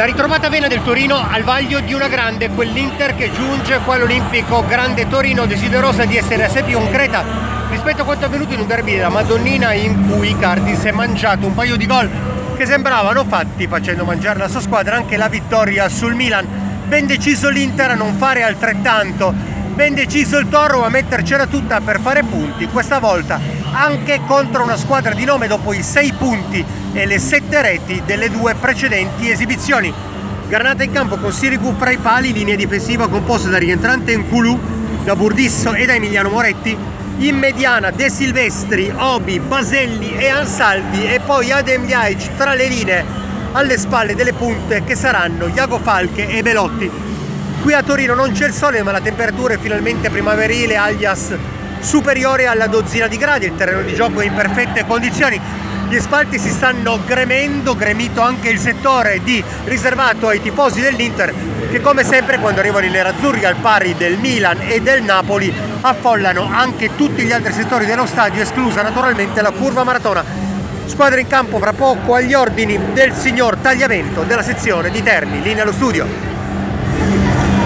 ritrovata vena del Torino al vaglio di una grande, quell'Inter che giunge qua all'Olimpico Grande Torino, desiderosa di essere assai più concreta rispetto a quanto avvenuto in un derby della Madonnina, in cui Icardi si è mangiato un paio di gol che sembravano fatti, facendo mangiare la sua squadra anche la vittoria sul Milan. Ben deciso l'Inter a non fare altrettanto, ben deciso il Toro a mettercela tutta per fare punti, questa volta anche contro una squadra di nome dopo i 6 punti e le 7 reti delle 2 precedenti esibizioni. Granata in campo con Sirigu fra i pali, linea difensiva composta da rientrante N'Koulou, da Burdisso e da Emiliano Moretti, in mediana De Silvestri, Obi, Baselli e Ansaldi, e poi Adem Ljajic tra le linee alle spalle delle punte che saranno Iago Falche e Belotti. Qui a Torino non c'è il sole, ma la temperatura è finalmente primaverile, alias superiore alla dozzina di gradi, il terreno di gioco è in perfette condizioni, gli spalti si stanno gremendo, gremito anche il settore riservato ai tifosi dell'Inter, che come sempre quando arrivano i nerazzurri al pari del Milan e del Napoli affollano anche tutti gli altri settori dello stadio, esclusa naturalmente la curva maratona. Squadra in campo fra poco agli ordini del signor Tagliamento della sezione di Terni, linea allo studio.